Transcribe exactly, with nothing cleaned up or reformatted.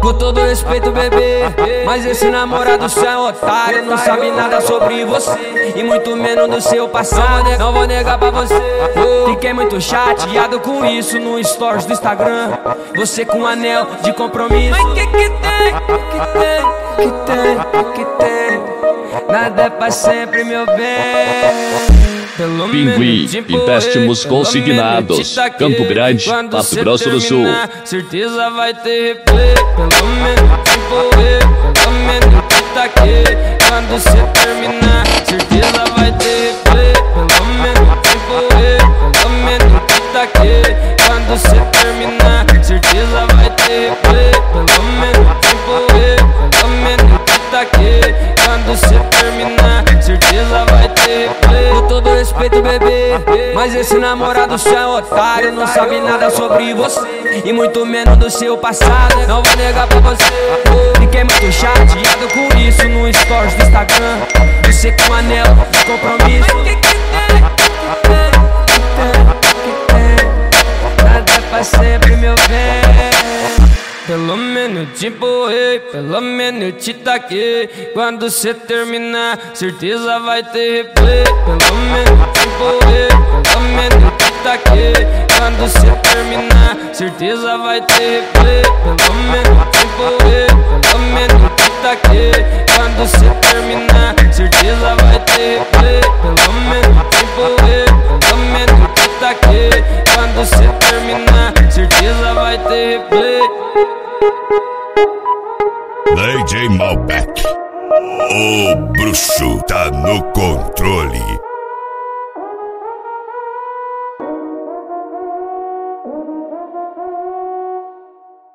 Com todo respeito, bebê, mas esse namorado seu é otário. Não sabe nada sobre você e muito menos do seu passado. Não vou negar pra você, fiquei muito chateado com isso no stories do Instagram. Você com um anel de compromisso. Mas que que tem, que tem, que tem, que tem? Nada é pra sempre, meu bem. Pelo Pinguim, empréstimos consignados, Campo Grande, Mato Grosso do Sul. Certeza vai ter replay. Pelo menos tempo eu, pelo menos que tá aqui. Quando cê terminar, certeza vai ter replay. Pelo menos tempo eu, pelo menos que tá aqui. Quando cê terminar, certeza vai ter replay. Pelo menos tempo eu, pelo menos que tá aqui. Quando cê terminar, certeza vai ter replay. Com todo respeito, bebê, mas esse namorado seu é otário. Não sabe nada sobre você e muito menos do seu passado. Não vou negar pra você, fiquei muito chateado com isso no stories do Instagram. Você com um anel de compromisso. Mas que que tem, que tem, que tem, que tem? Nada é pra sempre, meu bem. Pelo menos te empurrei, pelo menos te taquei. Quando cê terminar, certeza vai ter replay. Pelo menos te empurrei, pelo menos te taquei. Quando cê terminar, certeza vai ter replay. Pelo menos te empurrei, pelo menos te taquei. Quando cê terminar, certeza vai ter replay. Pelo menos te empurrei, pelo menos te taquei. Quando cê terminar, certeza vai ter replay. D J Malbec, o bruxo tá no controle.